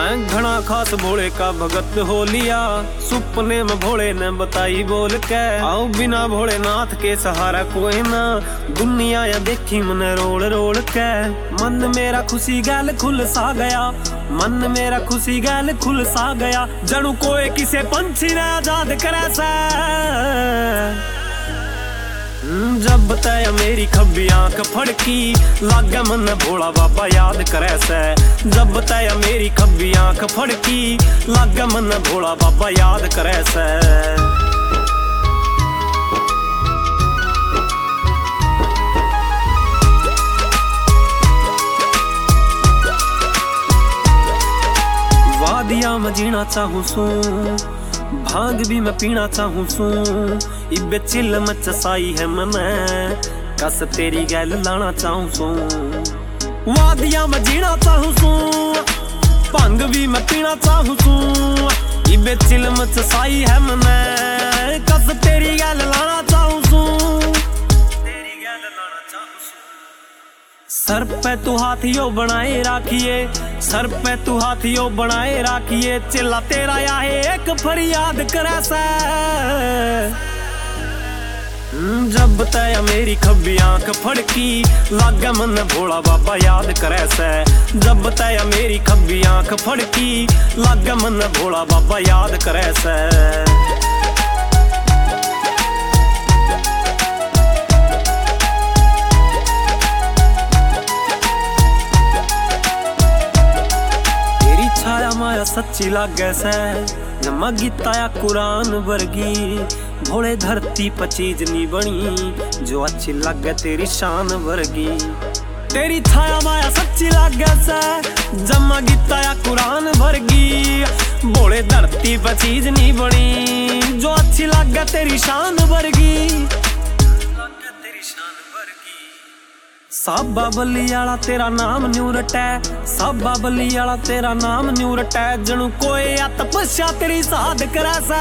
मैं घना खास भोले का भगत हो लिया, सुपने में भोले ने बताई बोल के, आओ बिना भोलेनाथ के सहारा कोई ना, दुनिया या देखी मन रोल रोल के। मन मेरा खुशी गैल खुल सा गया, मन मेरा खुशी गैल खुल सा गया, जणु कोई किसे पंछी ने आजाद करे से। जब तय मेरी खब्बी आंख फड़की, लागे मन भोला बाबा याद करे से। जब तय मेरी खब्बी आंख फड़की, लागे मन भोला बाबा याद करे से। वादिया में जीना चाहूं सू, भांग भी मैं पीना चाहूं सू, इबे चिल मच साई है मने, कस तेरी गैल लाना चाहूं सू। वादिया में जीना चाहूं सू, भांग भी मैं पीना चाहूं सू, इबे चिल मच साई है मने, कस तेरी गैल लाना चाहूं सू। सर पे तू हाथियों बनाए राखिए, सर पे तू हाथियों बनाए राखिए, चिल्ला तेरा याहे एक फरियाद करे से। जब तय मेरी खब्बी आंख फड़की, लागे मन भोला बाबा याद करे से। जब तय मेरी खब्बी आंख फड़की, लागे मन भोला बाबा याद करे से। माया सच्ची लागे से, जमा गीता या कुरान वर्गी, भोले धरती पर चीज नहीं बनी, जो अच्छी लागे तेरी शान वर्गी। तेरी छाया माया सच्ची लागे से, जमा गीता या कुरान वर्गी, भोले धरती पर चीज नहीं बनी, जो अच्छी लागे तेरी शान वर्गी। साबा बली आला तेरा नाम न्यू रटै, साबा बली आला तेरा नाम न्यू रटै, जणु कोई तपस्या तेरी साध करे से।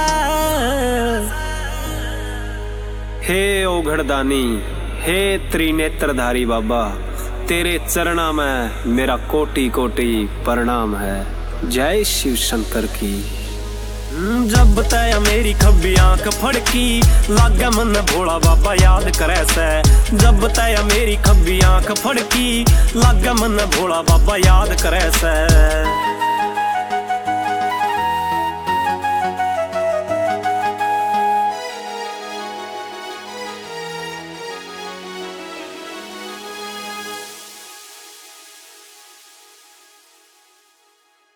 हे ओघड़दानी, हे त्रिनेत्रधारी बाबा, तेरे चरणा में मेरा कोटि कोटि प्रणाम है। जय शिव शंकर की। जब तय मेरी खब्बी आंख फड़की, लागे मन भोला बाबा याद करे से। जब तय मेरी खब्बी आंख फड़की, लागे मन भोला बाबा याद करे से।